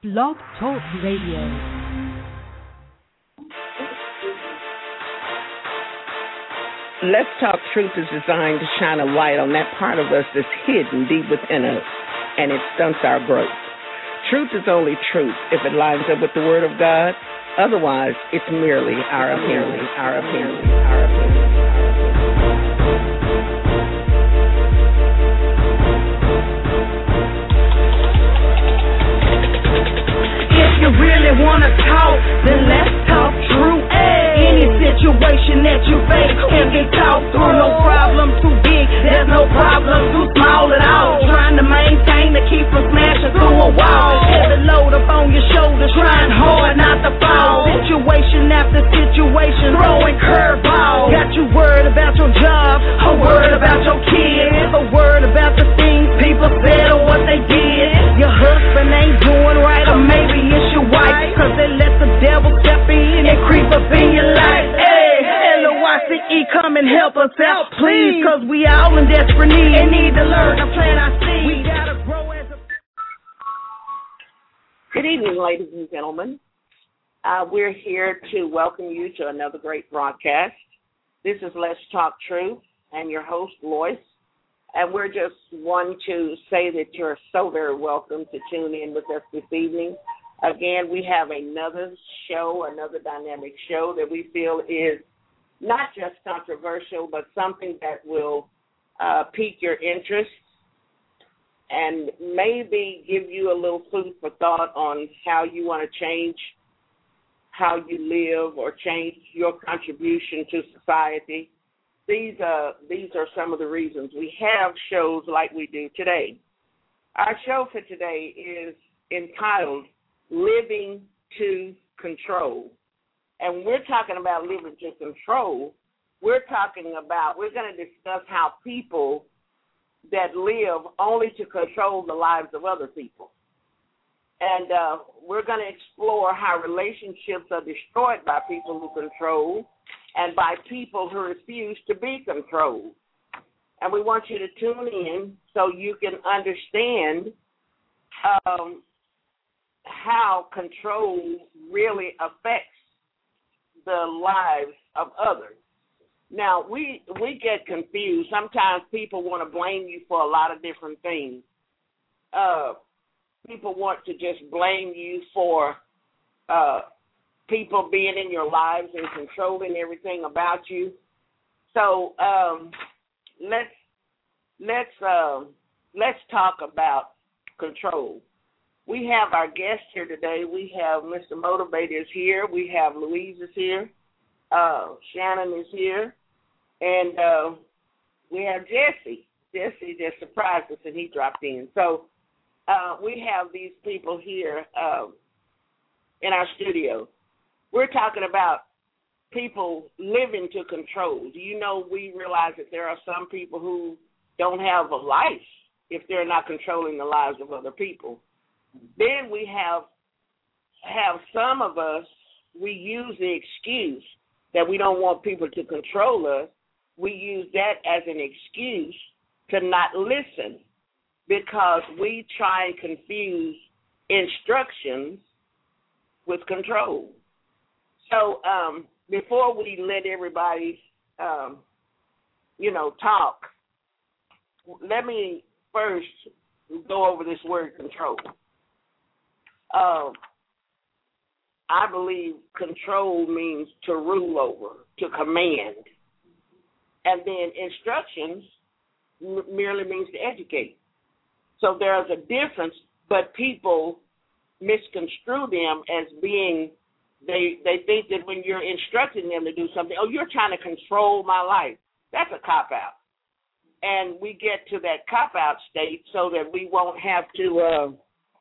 Blog Talk Radio. Let's Talk Truth is designed to shine a light on that part of us that's hidden deep within us, and it stunts our growth. Truth is only truth if it lines up with the Word of God. Otherwise, it's merely our appearance. You really wanna talk, then let's talk true. Any situation that you face can be talked through. No problem too big, there's no problem too small at all. Trying to maintain to keep from smashing through a wall. Heavy load up on your shoulders, trying hard not to fall. Situation after situation, throwing curveballs. Got you worried about your job, a word about your kids, a word about the things people said or what they did. Your husband ain't doing right, or maybe it's your wife, cause they let the devil step in and creep up in your life. Hey, LOICE, come and help us out, please, cause we all in desperate need and need to learn to plant our seeds. We gotta grow as a... Good evening, ladies and gentlemen. We're here to welcome you to another great broadcast. This is Let's Talk Truth, and your host, Lois. And we're just one to say that you're so very welcome to tune in with us this evening. Again, we have another show, another dynamic show that we feel is not just controversial, but something that will pique your interest and maybe give you a little food for thought on how you want to change how you live or change your contribution to society. These are some of the reasons we have shows like we do today. Our show for today is entitled Living to Control. And we're talking about living to control. We're going to discuss how people that live only to control the lives of other people. And we're going to explore how relationships are destroyed by people who control and by people who refuse to be controlled. And we want you to tune in so you can understand how control really affects the lives of others. Now, we get confused. Sometimes people want to blame you for a lot of different things. People want to just blame you for people being in your lives and controlling everything about you. So let's talk about control. We have our guest here today. We have Mr. Motivator is here. We have Louise is here. Shannon is here. And we have Jesse. Jesse just surprised us and he dropped in. So we have these people here in our studio. We're talking about people living to control. Do you know we realize that there are some people who don't have a life if they're not controlling the lives of other people? Then we have some of us, we use the excuse that we don't want people to control us. We use that as an excuse to not listen because we try and confuse instructions with control. So before we let everybody, talk, let me first go over this word control. I believe control means to rule over, to command. And then instructions merely means to educate. So there's a difference, but people misconstrue them as being, they think that when you're instructing them to do something, oh, you're trying to control my life. That's a cop-out. And we get to that cop-out state so that we won't have to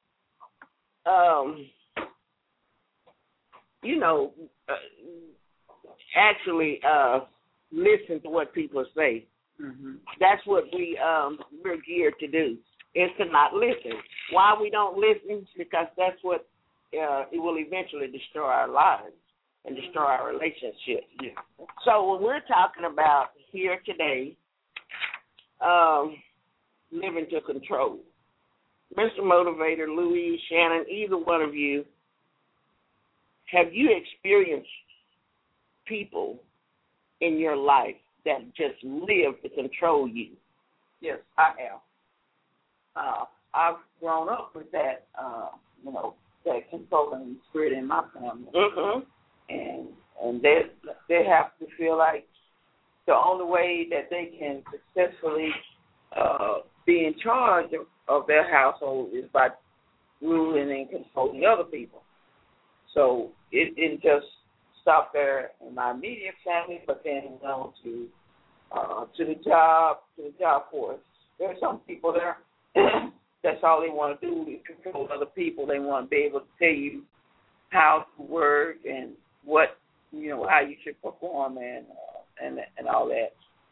actually listen to what people say. Mm-hmm. That's what we're geared to do, is to not listen. Why we don't listen? Because that's what it will eventually destroy our lives and destroy our relationships. Yeah. So when we're talking about here today, living to control, Mr. Motivator, Louise, Shannon, either one of you, have you experienced people in your life that just live to control you? Yes, I have. I've grown up with that, that controlling spirit in my family. Mm-hmm. And they have to feel like the only way that they can successfully be in charge of their household is by ruling and controlling other people. So it didn't just stop there in my immediate family, but then went on to the job force. There are some people there that's all they want to do is control other people. They want to be able to tell you how to work and what how you should perform and all that.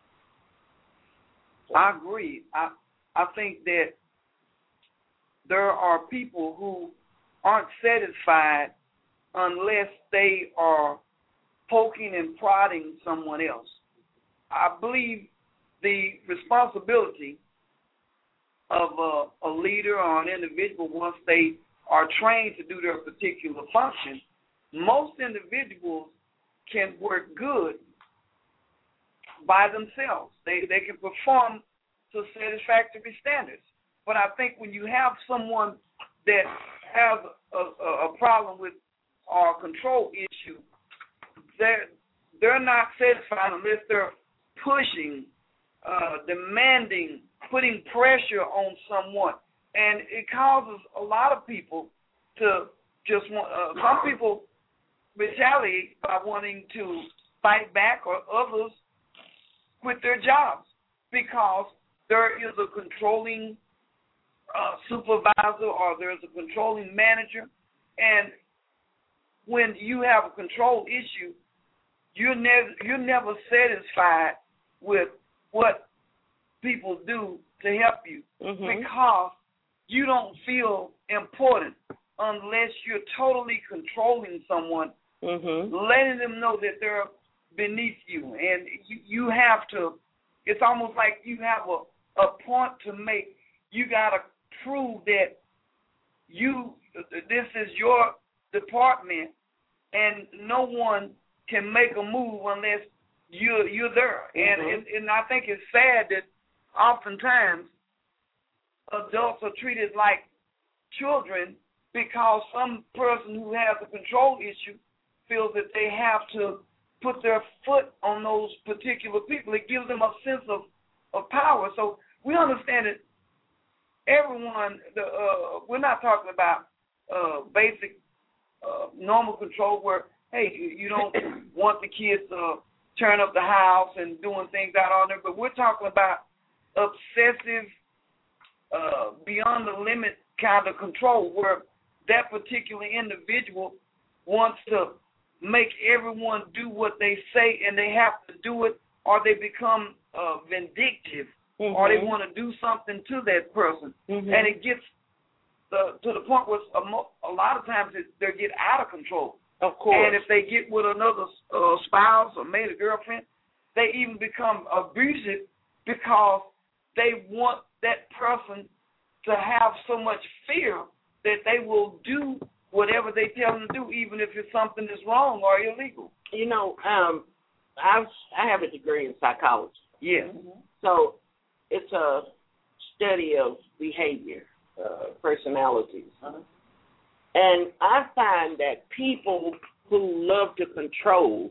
I agree. I think that there are people who aren't satisfied unless they are poking and prodding someone else. I believe the responsibility of a leader or an individual, once they are trained to do their particular function, most individuals can work good by themselves. They can perform to satisfactory standards. But I think when you have someone that has a problem with or a control issue, they're not satisfied unless they're pushing, demanding, putting pressure on someone. And it causes a lot of people to just want, some people retaliate by wanting to fight back, or others quit their jobs because there is a controlling supervisor or there's a controlling manager. And when you have a control issue, you're never satisfied with what people do to help you, because you don't feel important unless you're totally controlling someone, letting them know that they're beneath you. And you have to, it's almost like you have a point to make. You got to prove that this is your department, and no one can make a move unless you're there. And I think it's sad that oftentimes adults are treated like children because some person who has a control issue feels that they have to put their foot on those particular people. It gives them a sense of power. So we understand that everyone, we're not talking about basic normal control where, hey, you don't want the kids to turn up the house and doing things out on there, but we're talking about obsessive, beyond the limit kind of control where that particular individual wants to make everyone do what they say, and they have to do it, or they become vindictive, or they want to do something to that person. And it gets to the point where a lot of times they get out of control. Of course. And if they get with another spouse or mate or girlfriend, they even become abusive because they want that person to have so much fear that they will do whatever they tell them to do, even if it's something that's wrong or illegal. You know, I have a degree in psychology. Yeah. So it's a study of behavior, personalities. And I find that people who love to control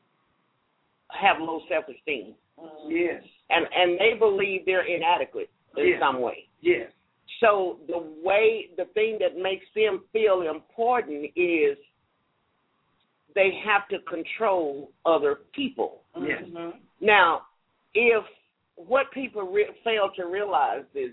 have low self-esteem. Yes. And they believe they're inadequate in some way. Yes. So the thing that makes them feel important is they have to control other people. Yes. Now, if what people fail to realize is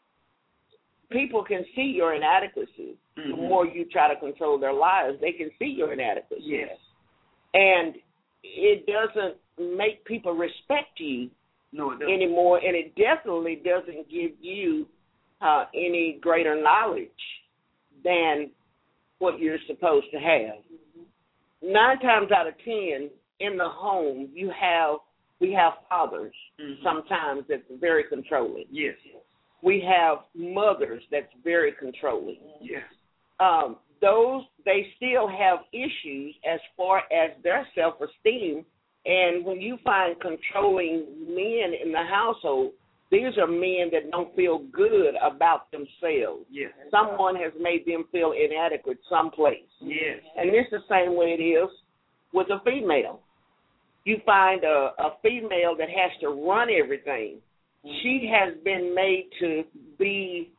people can see your inadequacies. The more you try to control their lives, they can see your inadequacies. Yes. And it doesn't make people respect you anymore, and it definitely doesn't give you any greater knowledge than what you're supposed to have. 9 times out of 10 in the home, we have fathers sometimes that's very controlling. Yes. We have mothers that's very controlling. Yes. Those, they still have issues as far as their self-esteem. And when you find controlling men in the household, these are men that don't feel good about themselves. Yes. Someone has made them feel inadequate someplace. Yes. And this is the same way it is with a female. You find a female that has to run everything. She has been made to be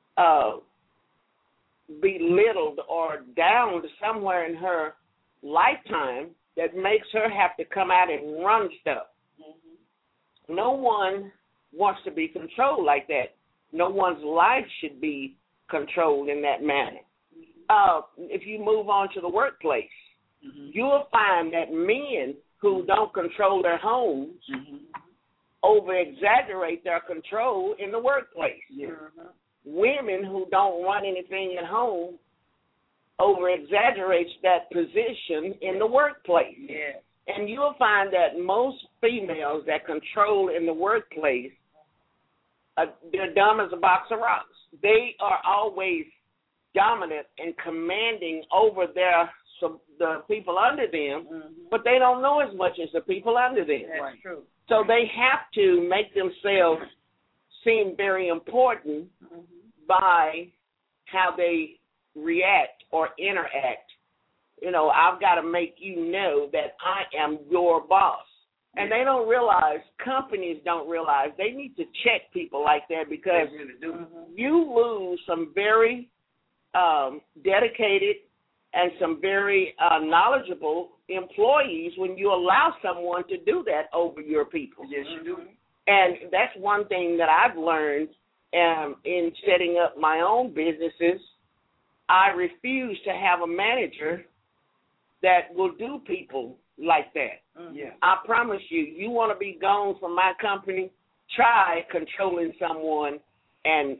belittled or downed somewhere in her lifetime that makes her have to come out and run stuff. Mm-hmm. No one wants to be controlled like that. No one's life should be controlled in that manner. If you move on to the workplace, you'll find that men who don't control their homes over-exaggerate their control in the workplace. Women who don't run anything at home over-exaggerates that position in the workplace. And you'll find that most females that control in the workplace, they're dumb as a box of rocks. They are always dominant and commanding over the people under them, but they don't know as much as the people under them. That's true. So they have to make themselves seem very important by how they react or interact. You know, I've got to make you know that I am your boss. And they don't realize, companies don't realize, they need to check people like that because you lose some very dedicated and some very knowledgeable employees when you allow someone to do that over your people. Yes, you do. And that's one thing that I've learned in setting up my own businesses. I refuse to have a manager that will do people like that. I promise you, you want to be gone from my company, try controlling someone and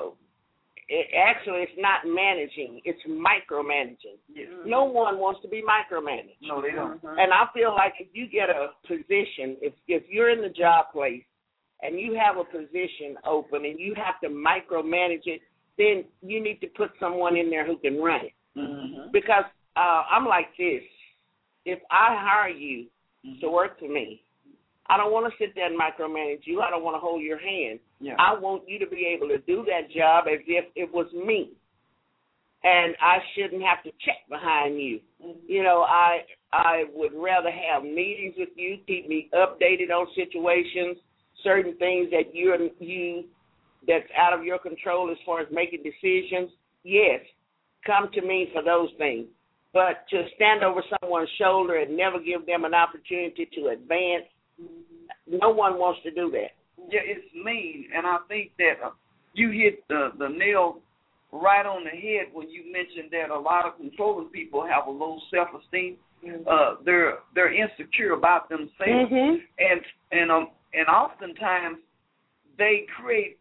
it's not managing, it's micromanaging. No one wants to be micromanaged. No, they don't. And I feel like if you get a position, if you're in the job place and you have a position open and you have to micromanage it, then you need to put someone in there who can run it. Because I'm like this. If I hire you to work for me, I don't want to sit there and micromanage you. I don't want to hold your hand. I want you to be able to do that job as if it was me. And I shouldn't have to check behind you. You know, I would rather have meetings with you, keep me updated on situations, certain things that that's out of your control as far as making decisions. Yes, come to me for those things. But to stand over someone's shoulder and never give them an opportunity to advance, no one wants to do that. Yeah, it's mean, and I think that you hit the nail right on the head when you mentioned that a lot of controlling people have a low self-esteem. They're insecure about themselves, and oftentimes they create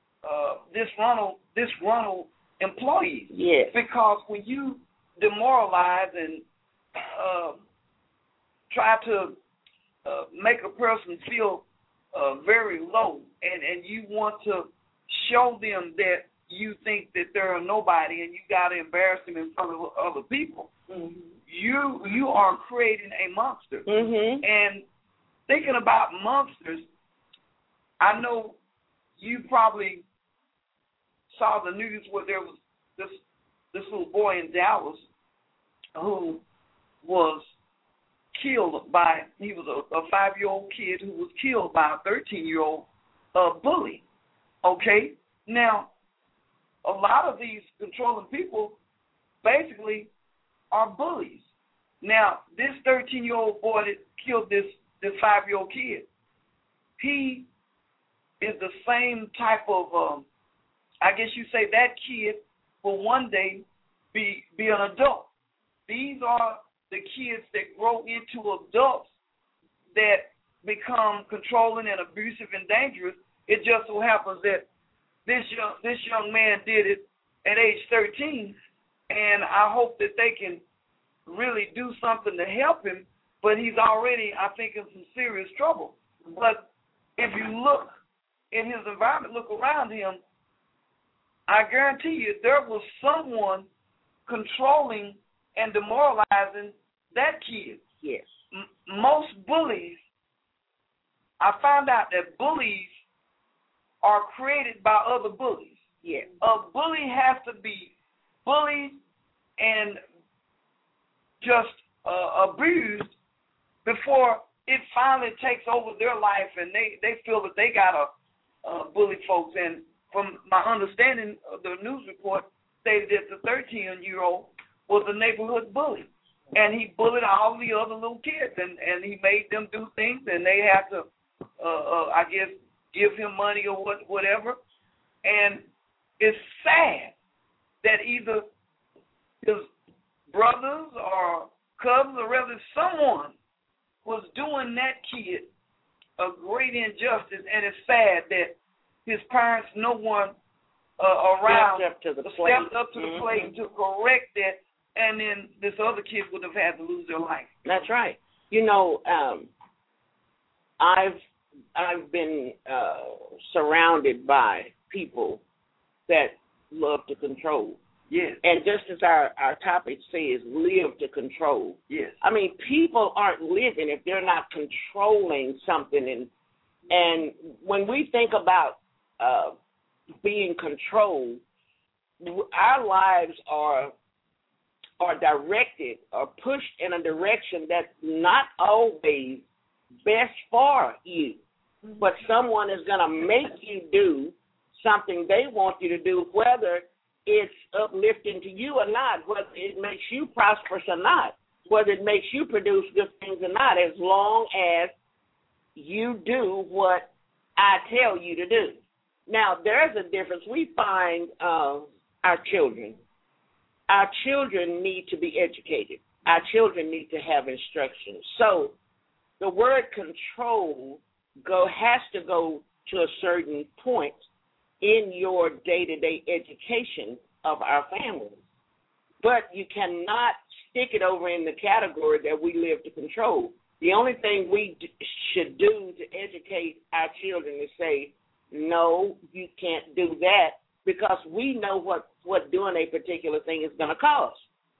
disgruntled employees. Yes. Because when you demoralize and try to make a person feel very low, and you want to show them that you think that they're a nobody and you got to embarrass them in front of other people, you are creating a monster. And thinking about monsters, I know you probably saw the news where there was this little boy in Dallas who was killed by, he was a 5-year-old kid who was killed by a 13-year-old bully. Okay? Now, a lot of these controlling people basically are bullies. Now, this 13-year-old boy that killed this 5-year-old kid, he is the same type of, I guess you say that kid will one day be an adult. These are the kids that grow into adults that become controlling and abusive and dangerous. It just so happens that this young man did it at age 13, and I hope that they can really do something to help him, but he's already, I think, in some serious trouble. But if you look in his environment, look around him, I guarantee you there was someone controlling and demoralizing that kid. Yes. Most bullies, I found out that bullies are created by other bullies. Yes. A bully has to be bullied and just abused before it finally takes over their life and they feel that they got to bully folks. And from my understanding of the news report, stated that the 13-year-old was a neighborhood bully. And he bullied all the other little kids, and he made them do things, and they had to, I guess, give him money or whatever. And it's sad that either his brothers or cousins or rather someone was doing that kid a great injustice, and it's sad that his parents, no one around, stepped up to the mm-hmm. plate to correct that, and then this other kid would have had to lose their life. That's right. You know, I've been surrounded by people that love to control. Yes. And just as our topic says, live to control. Yes. I mean, people aren't living if they're not controlling something. And when we think about being controlled, our lives are directed or pushed in a direction that's not always best for you. But someone is going to make you do something they want you to do, whether it's uplifting to you or not, whether it makes you prosperous or not, whether it makes you produce good things or not, as long as you do what I tell you to do. Now, there's a difference. We find our children. Our children need to be educated. Our children need to have instruction. So the word control has to go to a certain point in your day-to-day education of our families. But you cannot stick it over in the category that we live to control. The only thing we should do to educate our children is say, no, you can't do that, because we know what doing a particular thing is going to cost.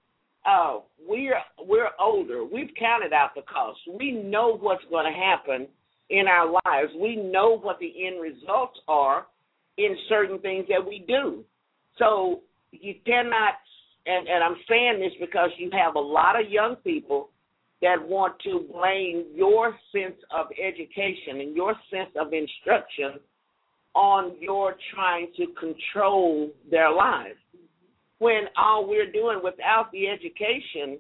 We're older. We've counted out the cost. We know what's going to happen in our lives. We know what the end results are in certain things that we do. So you cannot, and I'm saying this because you have a lot of young people that want to blame your sense of education and your sense of instruction on your trying to control their lives, when all we're doing without the education,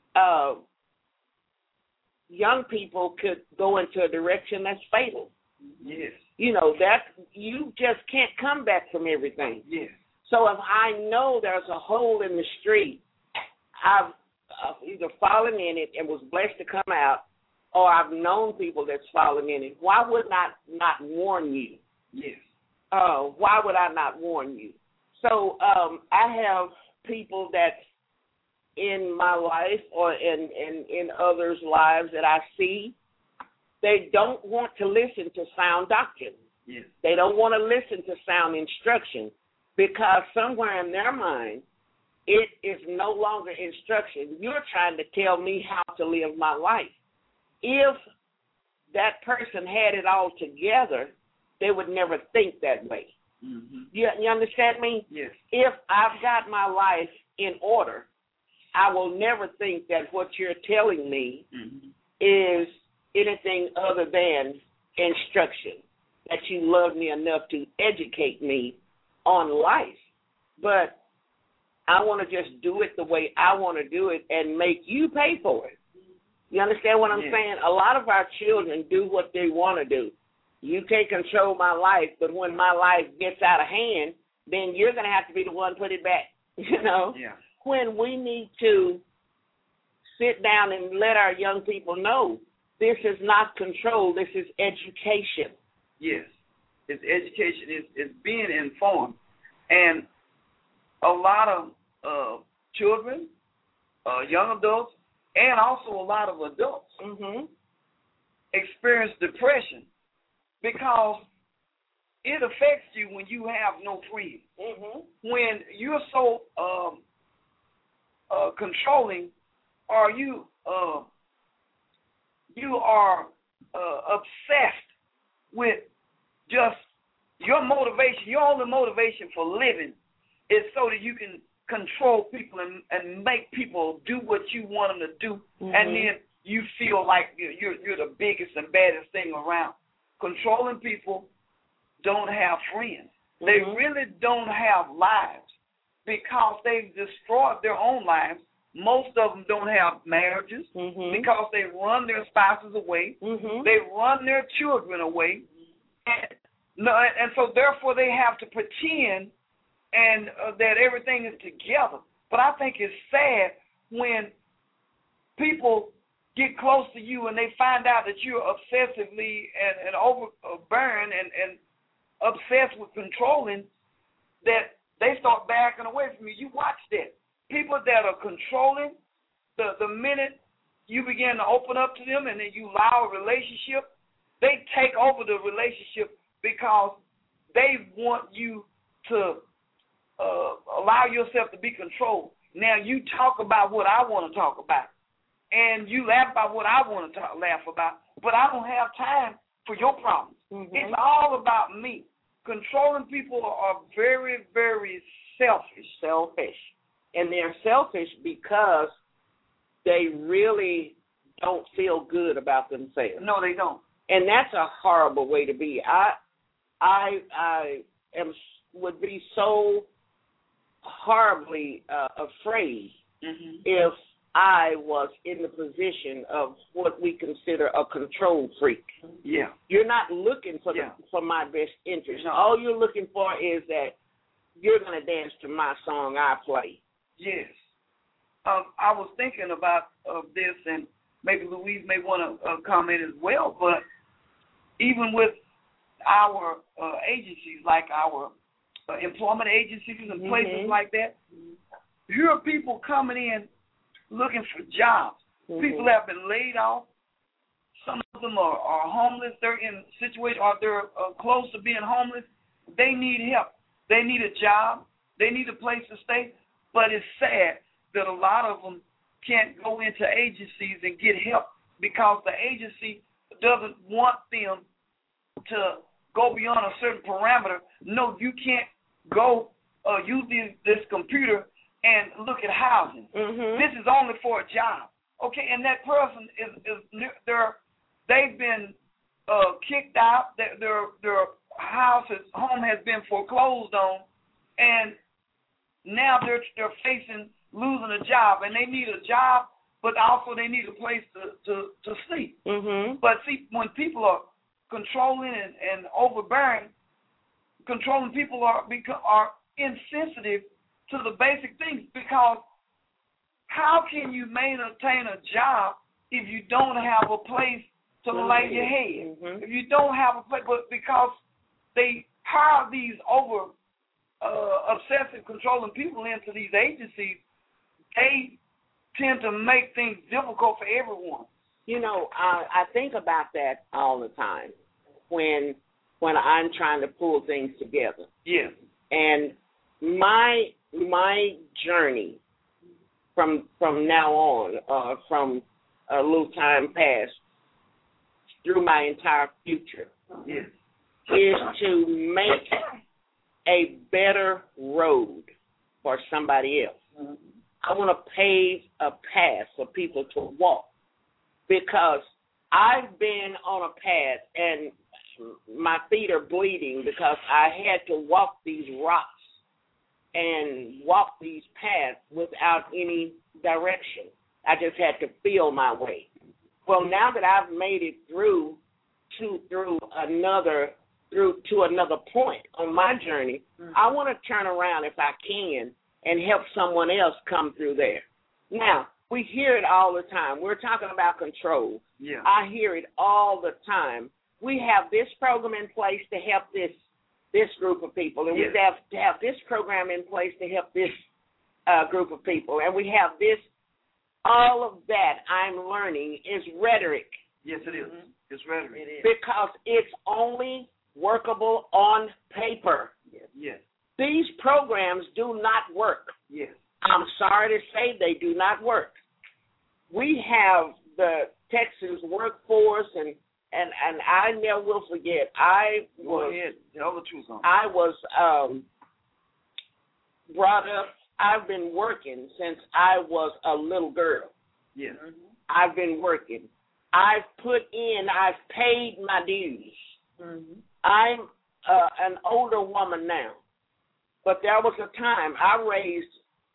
young people could go into a direction that's fatal. Yes. You know, that you just can't come back from everything. Yes. So if I know there's a hole in the street, I've either fallen in it and was blessed to come out, or I've known people that's fallen in it. Why would I not warn you? Yes. Why would I not warn you? So I have people that's in my life or in others' lives that I see, they don't want to listen to sound doctrine. Yes. They don't want to listen to sound instruction, because somewhere in their mind, it is no longer instruction. You're trying to tell me how to live my life. If that person had it all together, they would never think that way. Mm-hmm. You understand me? Yes. If I've got my life in order, I will never think that what you're telling me mm-hmm. is anything other than instruction, that you love me enough to educate me on life. But I want to just do it the way I want to do it and make you pay for it. You understand what I'm saying? A lot of our children do what they want to do. You can't control my life, but when my life gets out of hand, then you're going to have to be the one to put it back, you know? Yeah. When we need to sit down and let our young people know this is not control, this is education. Yes. It's education. It's being informed. And a lot of children, young adults, and also a lot of adults mm-hmm. experience depression because it affects you when you have no friends. Mm-hmm. When you're so controlling, or you are obsessed with just your motivation. Your only motivation for living is so that you can control people and make people do what you want them to do, and then you feel like you're the biggest and baddest thing around. Controlling people don't have friends. They really don't have lives because they've destroyed their own lives. Most of them don't have marriages because they run their spouses away. They run their children away. And so therefore they have to pretend and that everything is together. But I think it's sad when people get close to you and they find out that you're obsessively and overbearing and obsessed with controlling, that they start backing away from you. You watch that. People that are controlling, the minute you begin to open up to them and then you allow a relationship, they take over the relationship because they want you to allow yourself to be controlled. Now, you talk about what I want to talk about, and you laugh about what I want to laugh about, but I don't have time for your problems. It's all about me. Controlling people are very, very selfish. And they're selfish because they really don't feel good about themselves. No, they don't. And that's a horrible way to be. I would be so horribly afraid if I was in the position of what we consider a control freak. Yeah. You're not looking for for my best interest. No. All you're looking for is that you're going to dance to my song I play. Yes. I was thinking about this, and maybe Louise may want to comment as well, but even with our agencies, like our employment agencies and places like that, here are people coming in looking for jobs. People have been laid off. Some of them are homeless. They're in situations, or they're close to being homeless. They need help. They need a job. They need a place to stay. But it's sad that a lot of them can't go into agencies and get help because the agency doesn't want them to go beyond a certain parameter. No, you can't go use this computer and look at housing. This is only for a job. Okay, and that person they've been kicked out. Their home has been foreclosed on, and now they're facing losing a job, and they need a job, but also they need a place to sleep. But see, when people are controlling and overbearing, controlling people are insensitive to the basic things, because how can you maintain a job if you don't have a place to lay your head? If you don't have a place, but because they hire these obsessive controlling people into these agencies, they tend to make things difficult for everyone. You know, I think about that all the time when I'm trying to pull things together. Yes. And my journey from now on, from a little time past through my entire future, yes, is to make a better road for somebody else. I want to pave a path for people to walk, because I've been on a path and my feet are bleeding because I had to walk these rocks and walk these paths without any direction. I just had to feel my way. Well, now that I've made it through to another point on my journey, I want to turn around, if I can, and help someone else come through there. Now, we hear it all the time. We're talking about control. Yeah. I hear it all the time. We have this program in place to help this group of people, and we have to have this program in place to help this group of people, and we have this. All of that I'm learning is rhetoric. Yes, it is. It's rhetoric. Because it's only workable on paper. Yes. These programs do not work. Yes. I'm sorry to say they do not work. We have the Texas workforce, and I never will forget. I was brought up. I've been working since I was a little girl. Yes. I've been working. I've paid my dues. Mm-hmm. I'm an older woman now, but there was a time I raised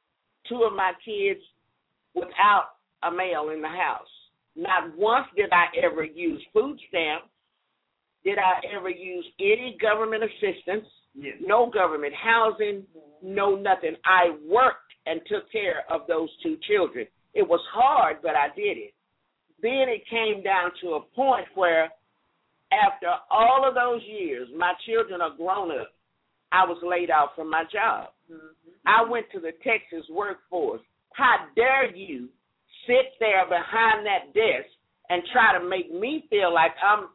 2 of my kids without a male in the house. Not once did I ever use food stamps. Did I ever use any government assistance? Yes. No government housing, no nothing. I worked and took care of those 2 children. It was hard, but I did it. Then it came down to a point where after all of those years, my children are grown up, I was laid off from my job. Mm-hmm. I went to the Texas workforce. How dare you sit there behind that desk and try to make me feel like I'm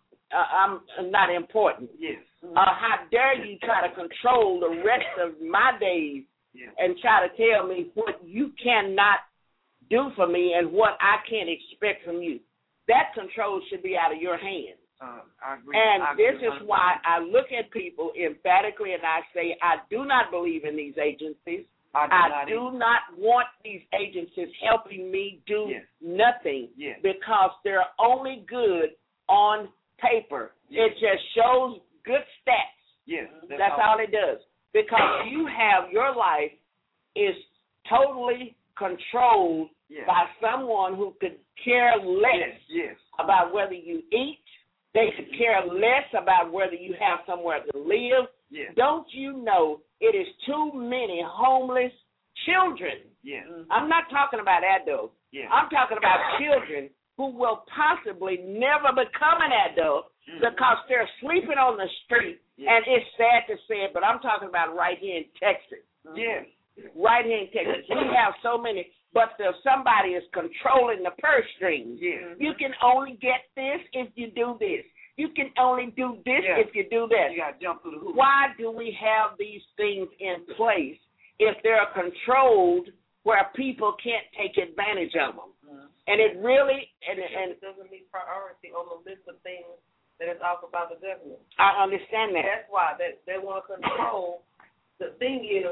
not important? Yes. How dare you try to control the rest of my days and try to tell me what you cannot do for me and what I can't expect from you? That control should be out of your hands. I agree. And this is why I look at people emphatically and I say I do not believe in these agencies. I do not want these agencies helping me do nothing because they're only good on paper. It just shows good stats. Yes. That's all it does. Because your life is totally controlled by someone who could care less about whether you eat. They could care less about whether you have somewhere to live. Yes. Don't you know it is too many homeless children? Yes. I'm not talking about adults. Yes. I'm talking about children who will possibly never become an adult because they're sleeping on the street. And it's sad to say it, but I'm talking about right here in Texas. Yes. Right here in Texas. We have so many, but somebody is controlling the purse strings. Yes. You can only get this if you do this. You can only do this if you do that. You got to jump through the hoop. Why do we have these things in place if they're controlled where people can't take advantage of them? And it really it doesn't meet priority on the list of things that is offered by the government. I understand that. That's why they want to control. The thing is,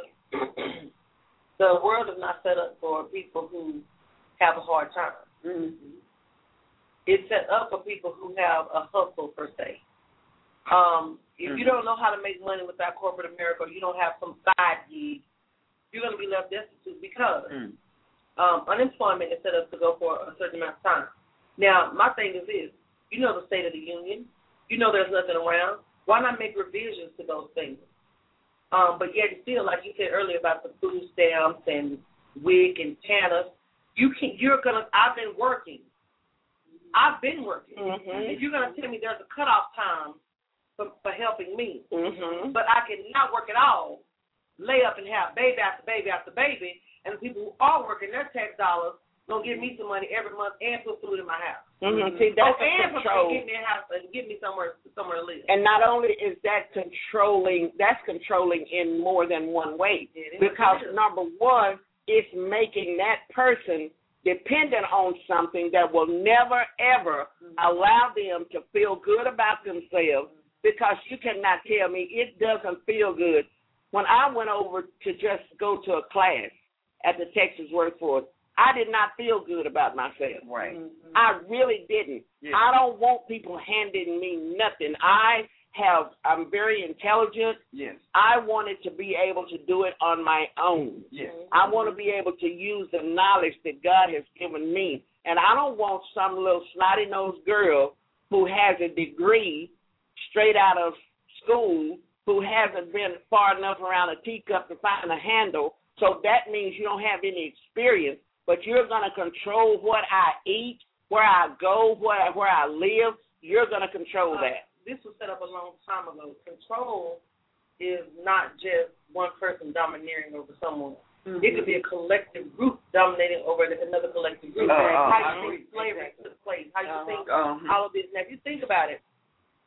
the world is not set up for people who have a hard time. Mm-hmm. It's set up for people who have a hustle, per se. If you don't know how to make money without corporate America, or you don't have some side gig, you're going to be left destitute because unemployment is set up to go for a certain amount of time. Now, my thing is this. You know the State of the Union. You know there's nothing around. Why not make revisions to those things? But yet still, like you said earlier about the food stamps and WIC and TANF, I've been working. Mm-hmm. And you're going to tell me there's a cutoff time for helping me. Mm-hmm. But I can not work at all, lay up and have baby after baby after baby, and the people who are working their tax dollars going to give me some money every month and put food in my house. Mm-hmm. See, that's control. Give me a house and give me somewhere to live. And not only is that controlling, that's controlling in more than one way. Because number one, it's making that person dependent on something that will never, ever allow them to feel good about themselves, because you cannot tell me it doesn't feel good. When I went over to just go to a class at the Texas Workforce, I did not feel good about myself. Right. I really didn't. Yeah. I don't want people handing me nothing. I'm very intelligent. Yes. I wanted to be able to do it on my own. Yes. I want to be able to use the knowledge that God has given me. And I don't want some little snotty-nosed girl who has a degree straight out of school who hasn't been far enough around a teacup to find a handle. So that means you don't have any experience, but you're going to control what I eat, where I go, where I live. You're going to control that. This was set up a long time ago. Control is not just one person domineering over someone. Mm-hmm. It could be a collective group dominating over another collective group. How you think slavery took place, how you think all of this. Now, if you think about it,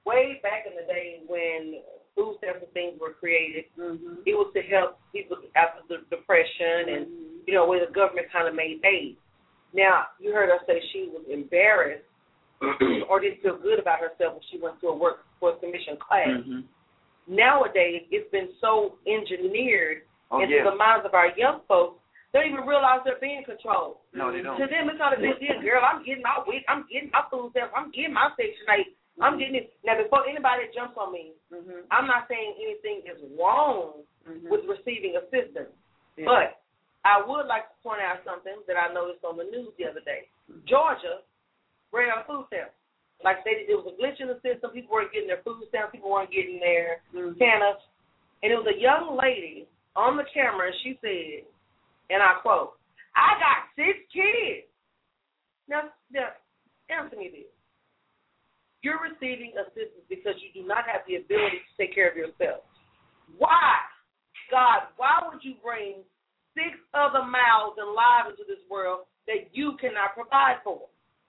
way back in the day when food stamps and things were created, it was to help people after the Depression and, where the government kind of made aid. Now, you heard her say she was embarrassed or didn't feel good about herself when she went to a workforce commission class. Nowadays, it's been so engineered into the minds of our young folks, they don't even realize they're being controlled. No, they don't. To them, it's not a big deal. Girl, I'm getting my week, I'm getting my food stamps, I'm getting my Section 8, I'm getting it. Now, before anybody jumps on me, I'm not saying anything is wrong with receiving assistance, but I would like to point out something that I noticed on the news the other day. Georgia ran out of food stamps. Like it was a glitch in the system. People weren't getting their food stamps. People weren't getting their TANFs. And it was a young lady on the camera, and she said, and I quote, "I got 6 kids." Now, answer me this. You're receiving assistance because you do not have the ability to take care of yourself. Why? God, why would you bring 6 other mouths and lives into this world that you cannot provide for?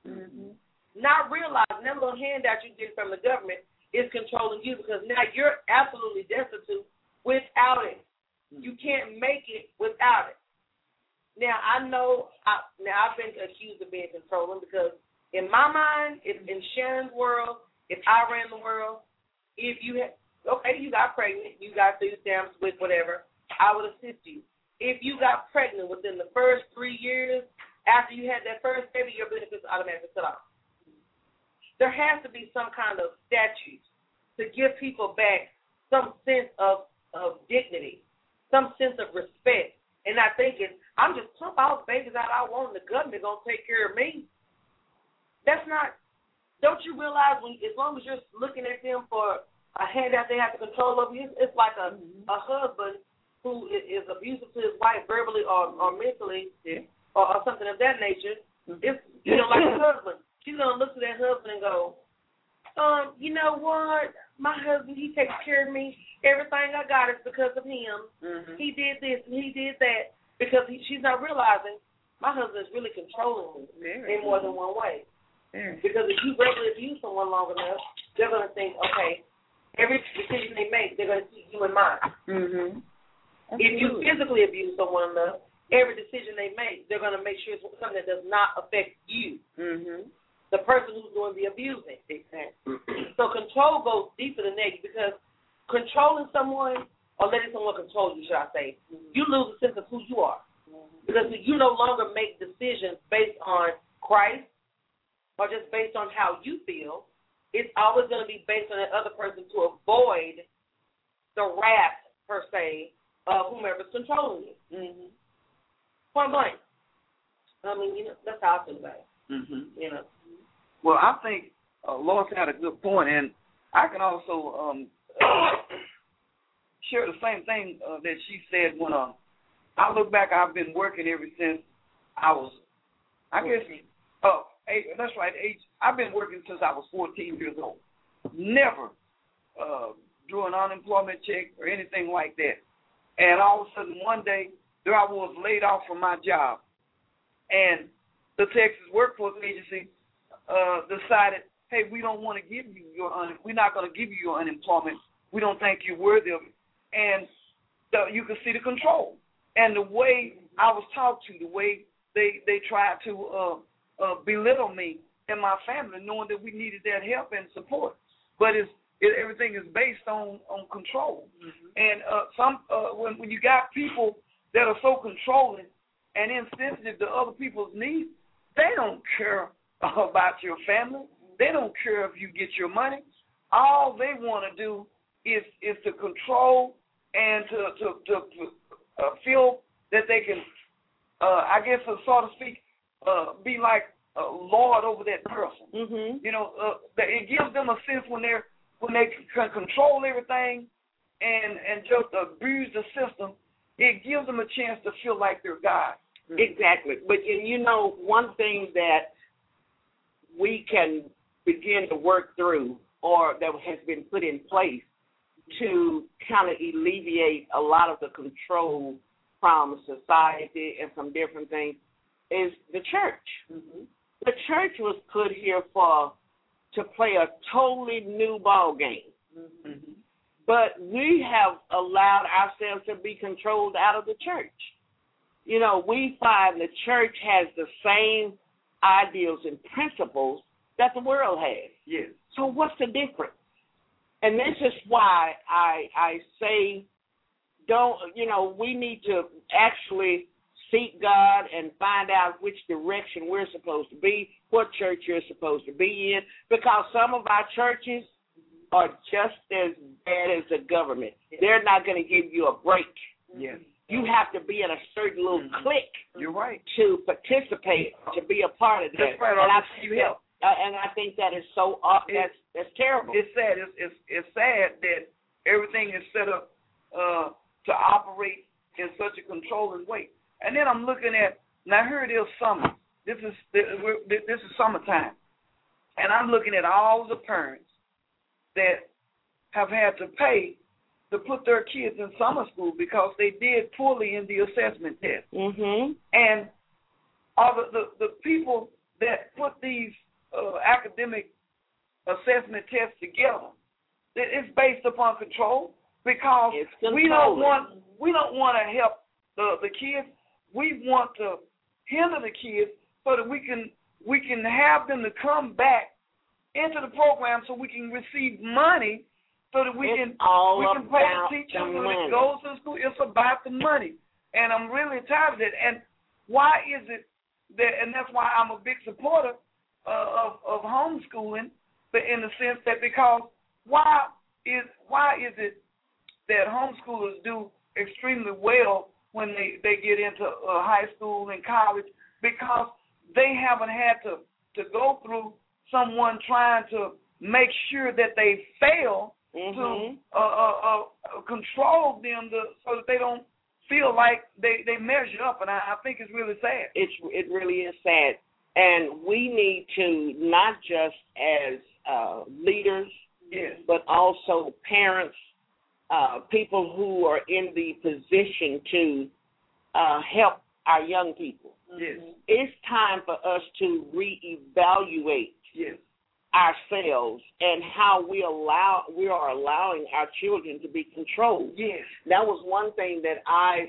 Not realizing that little handout you get from the government is controlling you because now you're absolutely destitute without it. You can't make it without it. Now, I know, I've been accused of being controlling because in my mind, if in Sharon's world, if I ran the world, if you had, you got pregnant, you got food stamps with whatever, I would assist you. If you got pregnant within the first 3 years, after you had that first baby, your benefits automatically cut off. There has to be some kind of statute to give people back some sense of dignity, some sense of respect, and not thinking, I'm just pump all the babies out I want and the government going to take care of me. That's not, don't you realize as long as you're looking at them for a handout they have to control over you, it's like a husband who is abusive to his wife verbally or mentally or something of that nature. It's, like a husband. She's going to look to that husband and go, you know what? My husband, he takes care of me. Everything I got is because of him. He did this and he did that. Because she's not realizing my husband is really controlling me in more than one way. Because if you verbally abuse someone long enough, they're going to think, okay, every decision they make, they're going to keep you in mind. If you physically abuse someone enough, every decision they make, they're going to make sure it's something that does not affect you. The person who's doing the abusing. So control goes deeper than that because controlling someone or letting someone control you, should I say, you lose a sense of who you are. Because you no longer make decisions based on Christ or just based on how you feel. It's always going to be based on that other person to avoid the wrath, per se, of whomever's controlling you. Point blank. I mean, that's how I feel about it. Well, I think Lois had a good point, and I can also share the same thing that she said when I look back. I've been working ever since I was, that's right, I've been working since I was 14 years old. Never drew an unemployment check or anything like that. And all of a sudden one day, there I was laid off from my job. And the Texas Workforce Agency decided, hey, we don't want to give you we're not going to give you your unemployment. We don't think you're worthy of it. And you can see the control. And the way I was talked to, the way they tried to belittle me and my family, knowing that we needed that help and support. But everything is based on control. And when you got people that are so controlling and insensitive to other people's needs, they don't care about your family. They don't care if you get your money. All they want to do is to control and to feel that they can, I guess, so to speak, be like lord over that person. It gives them a sense when they can control everything and just abuse the system. It gives them a chance to feel like they're God. Exactly. But one thing that we can begin to work through, or that has been put in place to kind of alleviate a lot of the control from society and from different things, is the church. The church was put here for to play a totally new ball game. Mm-hmm. But we have allowed ourselves to be controlled out of the church. You know, we find the church has the same ideals and principles that the world has. Yes. So what's the difference? And this is why I say we need to actually seek God and find out which direction we're supposed to be, what church you're supposed to be in, because some of our churches are just as bad as the government. They're not going to give you a break. Yes. You have to be in a certain little clique. You're right. To participate, to be a part of that. That's right. And I think that is so that's terrible. It's sad. It's sad that everything is set up to operate in such a controlling way. And then I'm looking at, now here it is summer. This is summertime. And I'm looking at all the parents that have had to pay to put their kids in summer school because they did poorly in the assessment test. Mm-hmm. And all the people that put these academic assessment tests together, it's based upon control because we don't want to help the kids. We want to hinder the kids so that we can have them to come back into the program so we can receive money so that we can pay the teacher when it goes to school. It's about the money. And I'm really tired of it. And why is it that, and that's why I'm a big supporter of homeschooling, but in the sense that because why is it that homeschoolers do extremely well when they get into high school and college? Because they haven't had to go through someone trying to make sure that they fail to control them so that they don't feel like they measure up. And I think it's really sad. It really is sad. And we need to, not just as leaders, yes, but also parents, people who are in the position to help our young people. Yes. It's time for us to reevaluate ourselves and how we are allowing our children to be controlled. Yes. That was one thing that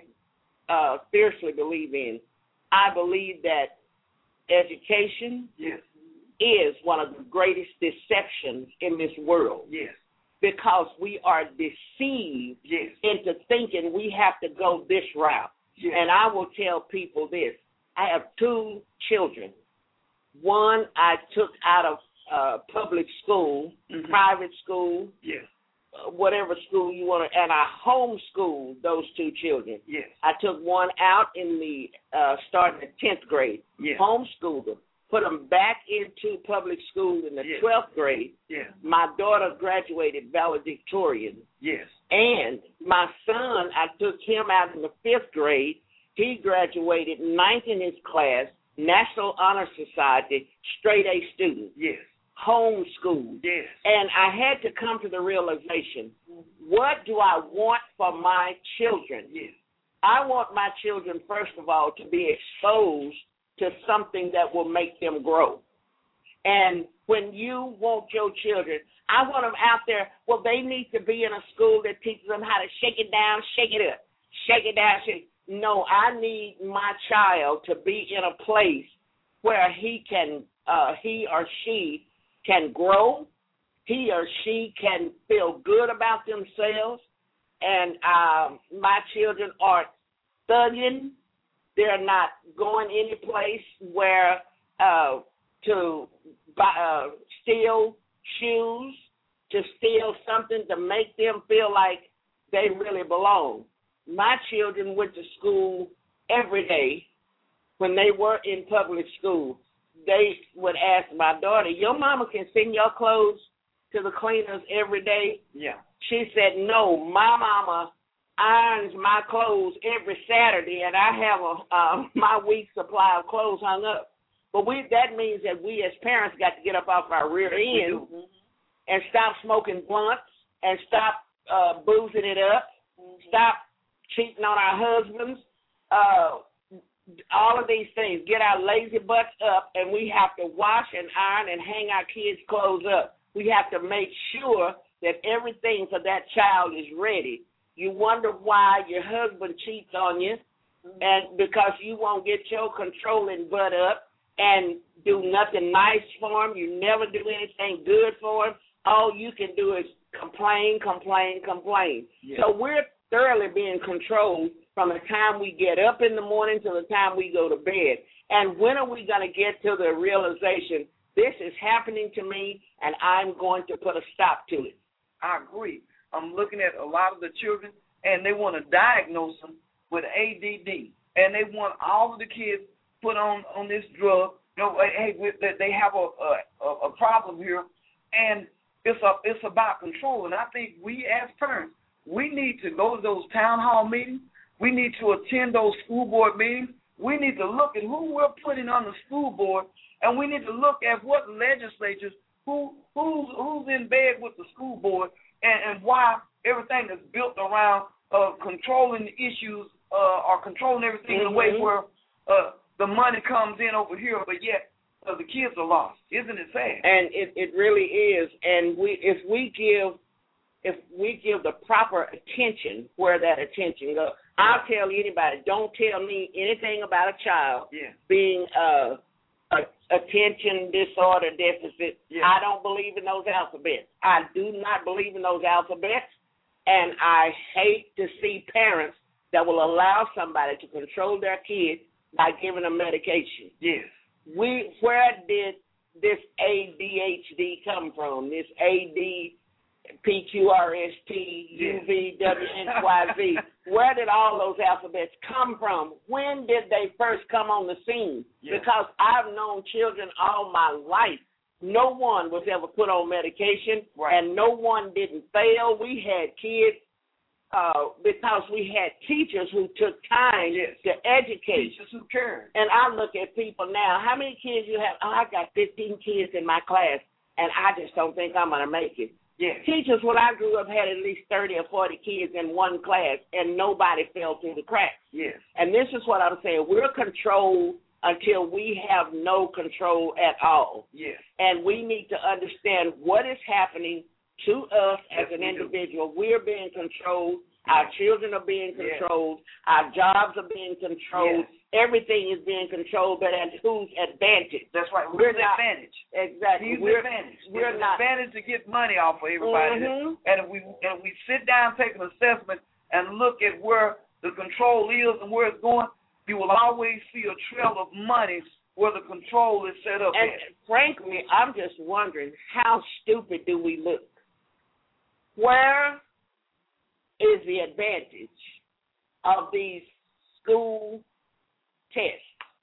I fiercely believe in. I believe that education is one of the greatest deceptions in this world. Yes. Because we are deceived into thinking we have to go this route. Yes. And I will tell people this. I have two children. One I took out of public school, private school, whatever school you want to, and I homeschooled those two children. Yes. I took one out in the starting at 10th grade, homeschooled them, put them back into public school in the 12th grade. Yes. My daughter graduated valedictorian. Yes. And my son, I took him out in the 5th grade. He graduated 9th in his class, National Honor Society, straight A student. Yes. Homeschooled. Yes. And I had to come to the realization, what do I want for my children? Yes. I want my children, first of all, to be exposed to something that will make them grow. And when you want your children, I want them out there, well, they need to be in a school that teaches them how to shake it down, shake it up, shake it down, shake it. No, I need my child to be in a place where he or she can grow, he or she can feel good about themselves, and my children aren't studying. They're not going any place where to steal shoes, to steal something to make them feel like they really belong. My children went to school every day. When they were in public school, they would ask my daughter, your mama can send your clothes to the cleaners every day? Yeah. She said, no, my mama irons my clothes every Saturday, and I have my week's supply of clothes hung up. But that means that we as parents got to get up off our rear end and stop smoking blunts and stop boozing it up, stop cheating on our husbands. all of these things, get our lazy butts up, and we have to wash and iron and hang our kids' clothes up. We have to make sure that everything for that child is ready. You wonder why your husband cheats on you, and because you won't get your controlling butt up and do nothing nice for him. You never do anything good for him. All you can do is complain. Yeah. So we're thoroughly being controlled from the time we get up in the morning to the time we go to bed. And when are we going to get to the realization, this is happening to me, and I'm going to put a stop to it? I agree. I'm looking at a lot of the children, and they want to diagnose them with ADD, and they want all of the kids put on this drug. You know, hey, they have a problem here, and it's about control. And I think we as parents, we need to go to those town hall meetings. We need to attend those school board meetings. We need to look at who we're putting on the school board, and we need to look at what legislatures, who's in bed with the school board, and why everything is built around controlling the issues or controlling everything in a way where the money comes in over here, but yet the kids are lost. Isn't it sad? And it really is. And if we give the proper attention where that attention goes, I'll tell anybody, don't tell me anything about a child being attention disorder deficit. I don't believe in those alphabets. I do not believe in those alphabets, and I hate to see parents that will allow somebody to control their kids by giving them medication. Yes. Where did this ADHD come from? This ADPQRSTUVWXYZ. Where did all those alphabets come from? When did they first come on the scene? Yes. Because I've known children all my life. No one was ever put on medication, and no one didn't fail. We had kids because we had teachers who took time to educate. Teachers who cared. And I look at people now. How many kids you have? Oh, I got 15 kids in my class, and I just don't think I'm going to make it. Yes. Teachers, when I grew up, had at least 30 or 40 kids in one class, and nobody fell through the cracks. Yes. And this is what I'm saying. We're controlled until we have no control at all. Yes. And we need to understand what is happening to us as an individual. We're being controlled. Our children are being controlled. Our jobs are being controlled. Everything is being controlled, but at whose advantage? That's right. We're not, advantage. Exactly. We're advantage. We're it's not an advantage to get money off of everybody. And if we sit down, take an assessment, and look at where the control is and where it's going, you will always see a trail of money where the control is set up. And frankly, I'm just wondering, how stupid do we look? Where is the advantage of these school tests?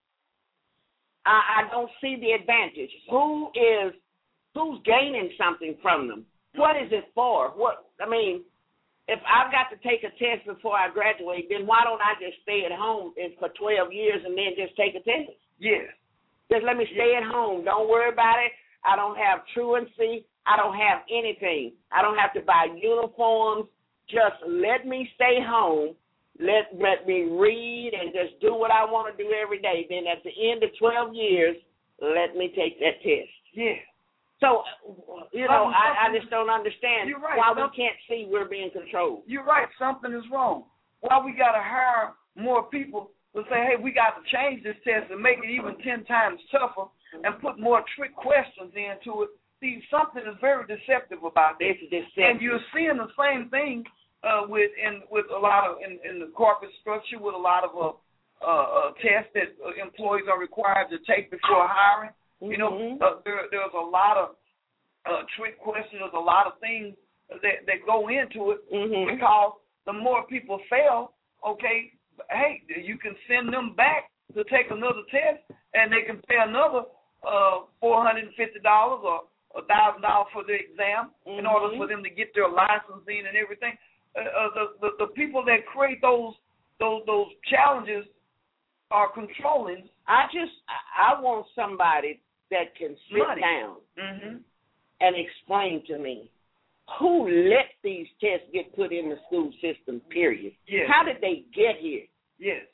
I don't see the advantage. Who's gaining something from them? What is it for? If I've got to take a test before I graduate, then why don't I just stay at home for 12 years and then just take a test? Yes. Just let me stay at home. Don't worry about it. I don't have truancy. I don't have anything. I don't have to buy uniforms. Just let me stay home. Let me read and just do what I want to do every day. Then at the end of 12 years, let me take that test. Yeah. So, I just don't understand why we can't see we're being controlled. You're right. Something is wrong. Why we got to hire more people to say, hey, we got to change this test and make it even 10 times tougher and put more trick questions into it. See, something is very deceptive about this. And you're seeing the same thing with a lot of in the corporate structure with a lot of tests that employees are required to take before hiring. You know, there's a lot of trick questions. There's a lot of things that go into it because the more people fail, okay, hey, you can send them back to take another test, and they can pay another $450 or $1,000 for the exam in order for them to get their license in and everything. The people that create those challenges are controlling. I want somebody that can sit down and explain to me who let these tests get put in the school system, period. Yes. How did they get here? Yes.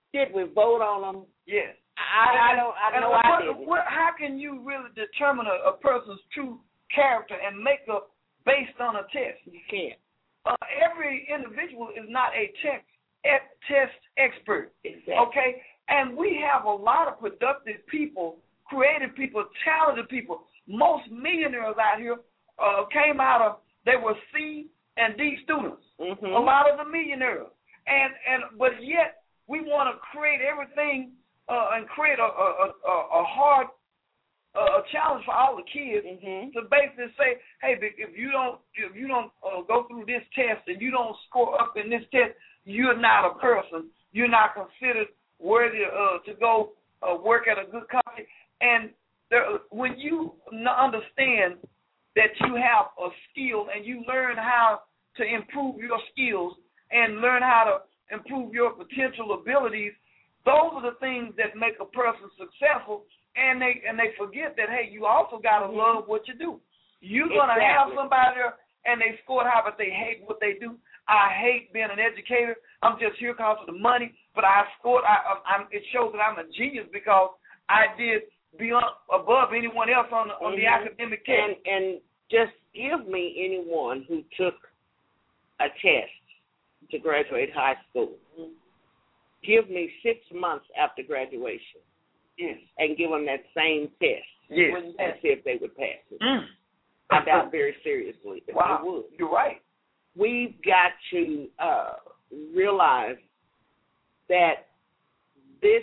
Did we vote on them? Yes. I didn't. How can you really determine a person's true character and makeup based on a test? You can't. Every individual is not a test expert. Exactly. Okay? And we have a lot of productive people, creative people, talented people. Most millionaires out here came out of, they were C and D students. Mm-hmm. A lot of the millionaires. But yet we want to create everything and create a hard challenge for all the kids to basically say, hey, if you don't go through this test and you don't score up in this test, you're not a person. You're not considered worthy to go work at a good company. And when you understand that you have a skill and you learn how to improve your skills and learn how to improve your potential abilities, those are the things that make a person successful. And they forget that, hey, you also got to love what you do. You're going to have somebody there and they scored high, but they hate what they do. I hate being an educator. I'm just here because of the money, but I scored. It shows that I'm a genius because I did beyond above anyone else on the academic test. And just give me anyone who took a test to graduate high school. Give me 6 months after graduation. Yes. And give them that same test. Yes. And see if they would pass it. I doubt very seriously if wow. they would. You're right. We've got to realize that this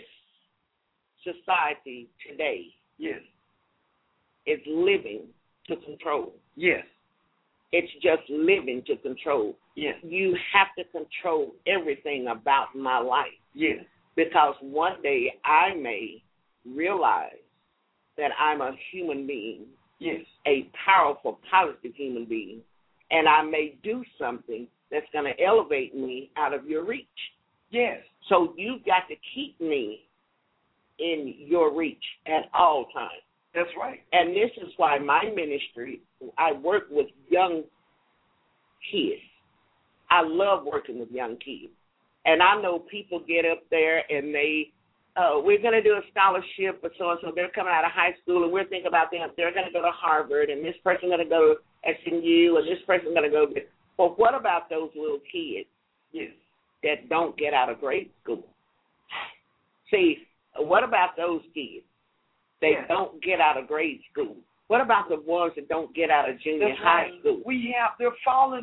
society today is living to control. Yes. It's just living to control. Yes. You have to control everything about my life. Yes. Because one day I may realize that I'm a human being, a powerful, positive human being, and I may do something that's going to elevate me out of your reach. Yes. So you've got to keep me in your reach at all times. That's right. And this is why my ministry, I work with young kids. I love working with young kids. And I know people get up there and they, we're going to do a scholarship for so-and-so. They're coming out of high school, and we're thinking about them. They're going to go to Harvard, and this person going to go to SMU, and this person going to go to. But what about those little kids that don't get out of grade school? See, what about those kids? They don't get out of grade school. What about the ones that don't get out of junior high school? They're falling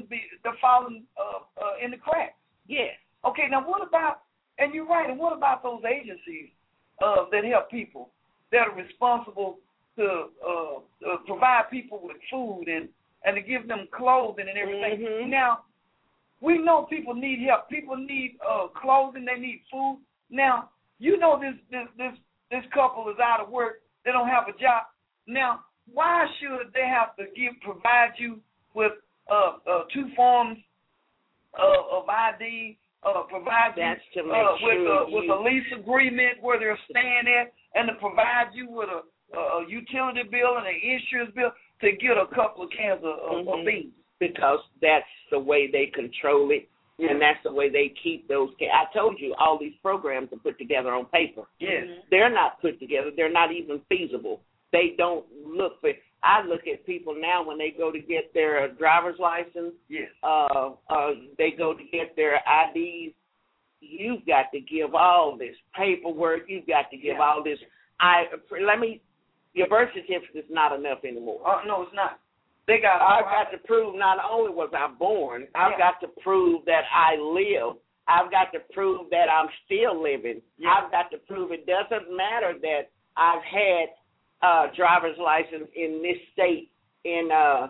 in the cracks. Yes. Okay, now what about, and you're right, and what about those agencies that help people, that are responsible to provide people with food and to give them clothing and everything? Mm-hmm. Now, we know people need help. People need clothing. They need food. Now, you know this couple is out of work. They don't have a job. Now, why should they have to provide you with 2 forms of ID? Provide you with a lease agreement where they're staying at, and to provide you with a utility bill and an insurance bill to get a couple of cans of beans. Because that's the way they control it, and that's the way they keep those. I told you all these programs are put together on paper. Yes. They're not put together. They're not even feasible. They don't look for. I look at people now when they go to get their driver's license. Yes. They go to get their IDs. You've got to give all this paperwork. You've got to give all this. Your birth certificate is not enough anymore. No, it's not. I've got to prove not only was I born, I've got to prove that I live. I've got to prove that I'm still living. I've got to prove it doesn't matter that I've had driver's license in this state in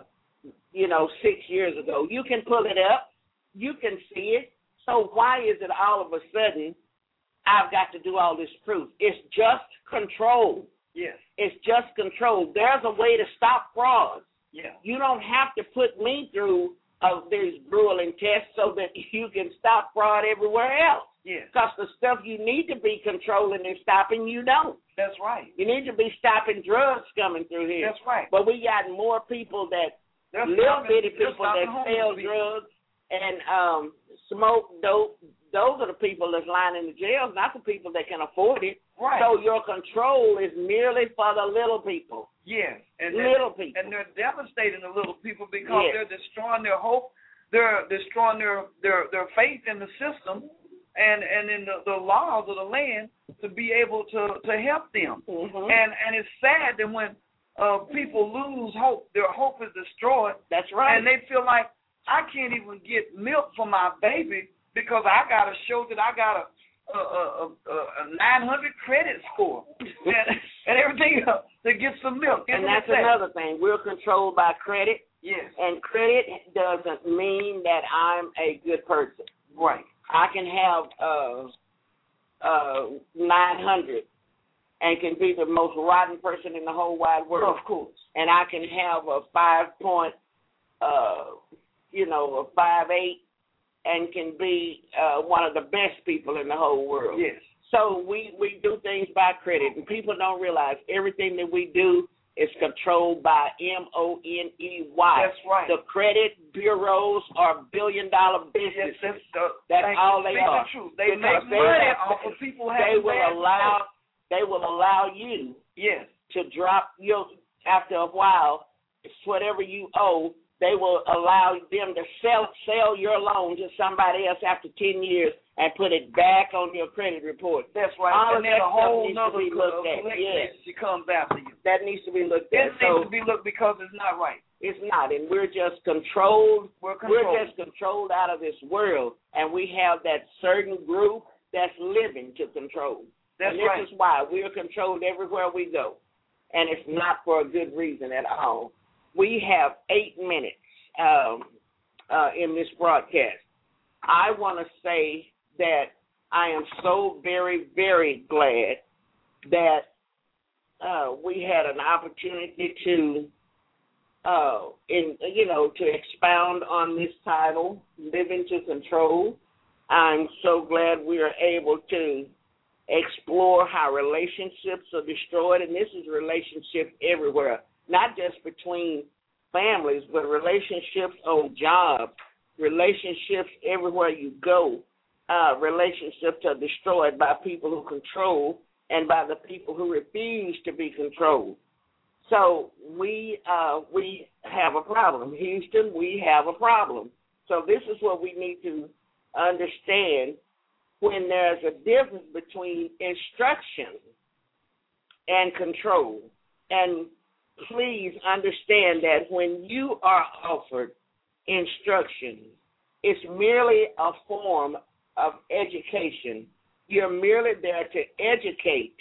6 years ago. You can pull it up. You can see it. So why is it all of a sudden I've got to do all this proof? It's just control. Yes. It's just control. There's a way to stop fraud. Yeah. You don't have to put me through these grueling tests so that you can stop fraud everywhere else. Yes. Because the stuff you need to be controlling and stopping, you don't. That's right. You need to be stopping drugs coming through here. That's right. But we got more people little bitty people that sell drugs and smoke dope those are the people that's lining the jails, not the people that can afford it. Right. So your control is merely for the little people. Yes. And little people. And they're devastating the little people because they're destroying their hope. They're destroying their faith in the system and in the laws of the land to be able to help them. Mm-hmm. And it's sad that when people lose hope, their hope is destroyed. That's right. And they feel like, I can't even get milk for my baby because I got to show that I got a 900 credit score and everything else to get some milk. And that's another thing. We're controlled by credit. Yes. And credit doesn't mean that I'm a good person. Right. I can have 900 and can be the most rotten person in the whole wide world. Of course. And I can have a 5.8 and can be one of the best people in the whole world. Yes. So we do things by credit, and people don't realize everything that we do is controlled by MONEY. That's right. The credit bureaus are billion-dollar businesses. Yes, that's all they are. The truth. They make money off of people having They will allow you yes. to drop your, after a while, whatever you owe. They will allow them to sell your loan to somebody else after 10 years and put it back on your credit report. That's right. All and then a whole nother yes. She comes after you. That needs to be looked at. It needs to be looked because it's not right. It's not, and we're just controlled. We're just controlled out of this world, and we have that certain group that's living to control. That's and right. This is why we're controlled everywhere we go, and it's not for a good reason at all. We have 8 minutes in this broadcast. I want to say that I am so very, very glad that we had an opportunity to, to expound on this title, Living to Control. I'm so glad we are able to explore how relationships are destroyed, and this is relationships everywhere, not just between families, but relationships on jobs, relationships everywhere you go. Relationships are destroyed by people who control and by the people who refuse to be controlled. So we have a problem. Houston, we have a problem. So this is what we need to understand when there's a difference between instruction and control. And please understand that when you are offered instruction, it's merely a form of education. You're merely there to educate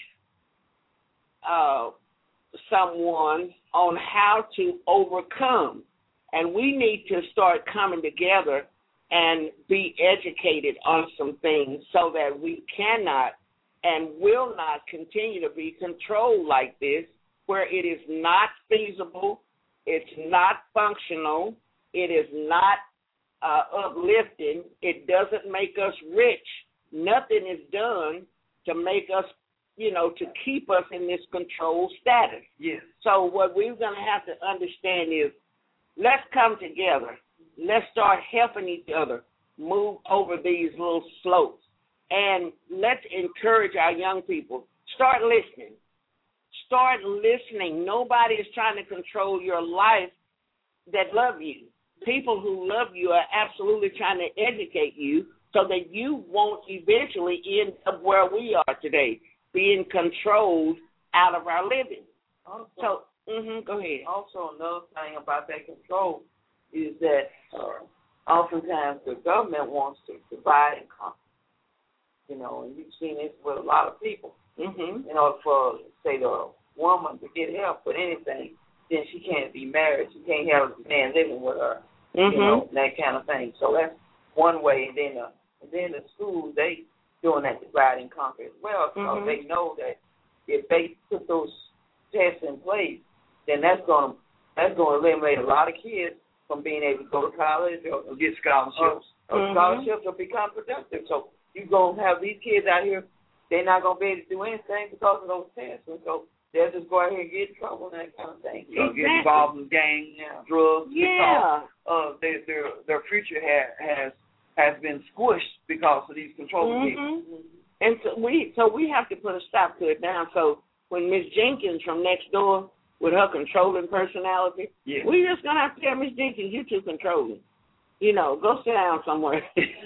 someone on how to overcome. And we need to start coming together and be educated on some things so that we cannot and will not continue to be controlled like this, where it is not feasible, it's not functional, it is not uplifting, it doesn't make us rich. Nothing is done to make us, to keep us in this control status. Yes. So what we're going to have to understand is, let's come together. Let's start helping each other move over these little slopes. And let's encourage our young people. Start listening. Start listening. Nobody is trying to control your life that love you. People who love you are absolutely trying to educate you so that you won't eventually end up where we are today, being controlled out of our living. Also, go ahead. Also, another thing about that control is that oftentimes the government wants to divide and conquer. And you've seen this with a lot of people. Mm-hmm. For, say, the woman to get help with anything, then she can't be married. She can't have a man living with her, that kind of thing. So that's one way. And then the schools, they doing that divide and conquer as well. So they know that if they put those tests in place, then that's going to eliminate a lot of kids from being able to go to college or get scholarships. Scholarships or become productive. So you're going to have these kids out here, they're not going to be able to do anything because of those tests. And so they'll just go out here and get in trouble and that kind of thing. Exactly. Get involved in gangs, drugs. Yeah. Because their future has has been squished because of these controlling people. And so we have to put a stop to it now. So when Miss Jenkins from next door with her controlling personality, we're just gonna have to tell Miss Jenkins, you too controlling. Go sit down somewhere.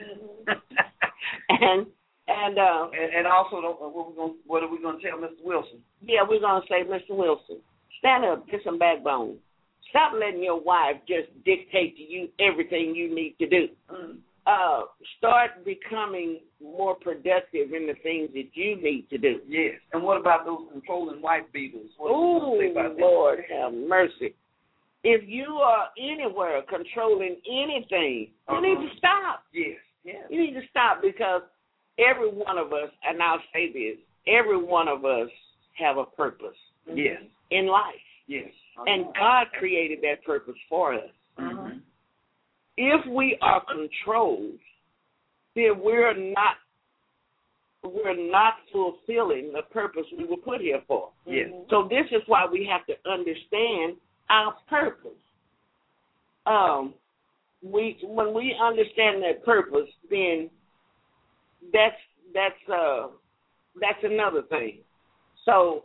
And also, what are we gonna tell Mr. Wilson? Yeah, we're gonna say, Mr. Wilson, stand up, get some backbone. Stop letting your wife just dictate to you everything you need to do. Start becoming more productive in the things that you need to do. Yes. And what about those controlling wife beaters? Oh, Lord have mercy. If you are anywhere controlling anything, you need to stop. Yes. Yes. You need to stop, because every one of us, and I'll say this, every one of us have a purpose. Yes. In life. Yes. And God created that purpose for us. If we are controlled, then we're not fulfilling the purpose we were put here for. Yes. So this is why we have to understand our purpose. When we understand that purpose, then that's another thing. So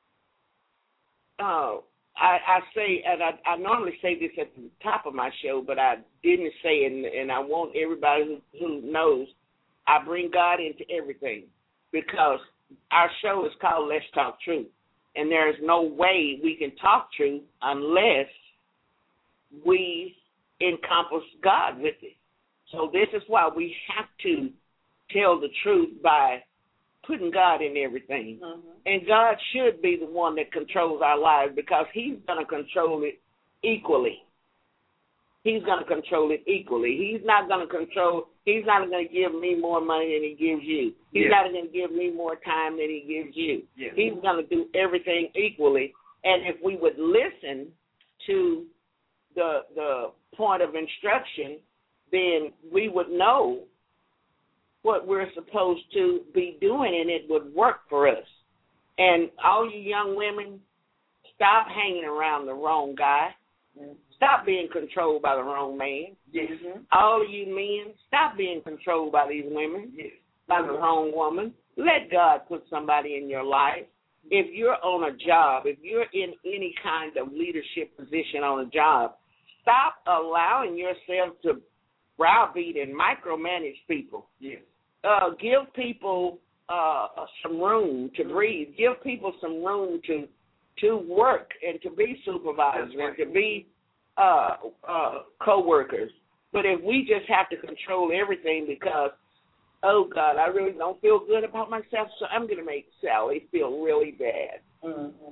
I say, and I normally say this at the top of my show, but I didn't say it, and I want everybody who knows, I bring God into everything, because our show is called Let's Talk Truth, and there is no way we can talk truth unless we encompass God with it. So this is why we have to tell the truth by putting God in everything. And God should be the one that controls our lives, because he's going to control it equally. He's going to control it equally. He's not going to give me more money than he gives you. He's not going to give me more time than he gives you. Yes. He's going to do everything equally. And if we would listen to the point of instruction, then we would know what we're supposed to be doing, and it would work for us. And all you young women, stop hanging around the wrong guy. Stop being controlled by the wrong man. Yes. All of you men, stop being controlled by these women, by the wrong woman. Let God put somebody in your life. If you're on a job, if you're in any kind of leadership position on a job, stop allowing yourself to browbeat and micromanage people. Yes. Give people some room to breathe. Give people some room to work and to be supervisors and to be co-workers. But if we just have to control everything because, oh, God, I really don't feel good about myself, so I'm going to make Sally feel really bad.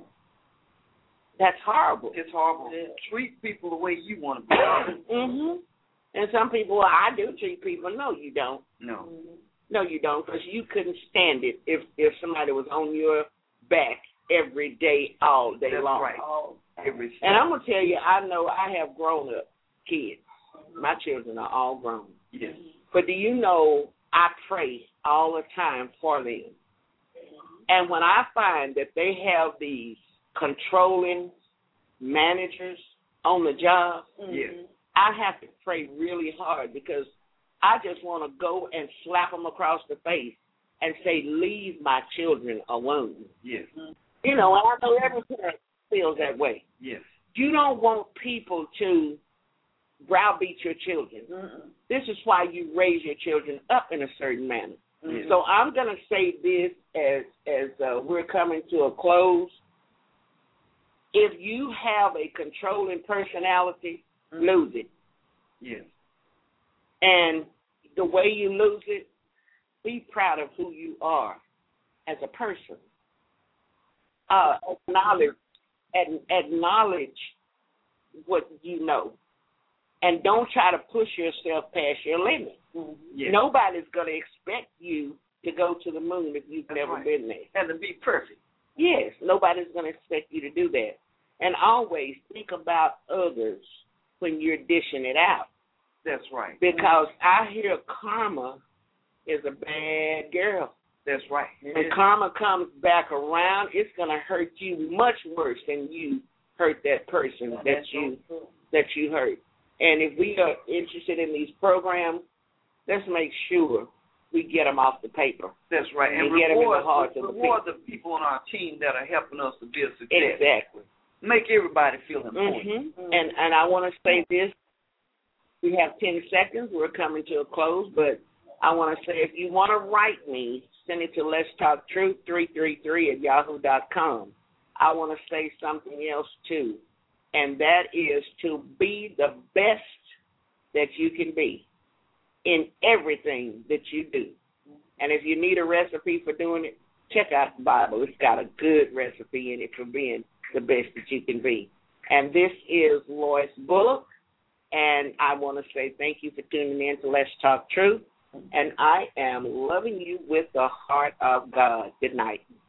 That's horrible. It's horrible. Treat people the way you want to be. And some people, well, I do treat people. No, you don't. No. No, you don't, because you couldn't stand it if somebody was on your back every day, all day long. That's right. And I'm going to tell you, I know I have grown-up kids. My children are all grown. Yes. But do you know I pray all the time for them? And when I find that they have these controlling managers on the job, I have to pray really hard, because I just want to go and slap them across the face and say, leave my children alone. Yes. You know, and I know every parent feels that way. Yes. You don't want people to browbeat your children. This is why you raise your children up in a certain manner. So I'm going to say this as we're coming to a close. If you have a controlling personality, lose it. Yes. And the way you lose it, be proud of who you are as a person. Acknowledge what you know. And don't try to push yourself past your limit. Yes. Nobody's going to expect you to go to the moon if you've never been there. And to be perfect. Yes, nobody's going to expect you to do that. And always think about others when you're dishing it out. That's right. Because I hear karma is a bad girl. That's right. When karma comes back around, it's going to hurt you much worse than you hurt that person that you hurt. And if we are interested in these programs, let's make sure we get them off the paper. That's right. And get them in the reward, hearts of reward the the people on our team that are helping us to be a success. Exactly. Make everybody feel important. Mm-hmm. And I want to say this. We have 10 seconds. We're coming to a close, but I want to say if you want to write me, send it to letstalktruth333@yahoo.com. I want to say something else, too, and that is to be the best that you can be in everything that you do. And if you need a recipe for doing it, check out the Bible. It's got a good recipe in it for being the best that you can be. And this is Lois Bullock, and I want to say thank you for tuning in to Let's Talk Truth, and I am loving you with the heart of God. Good night.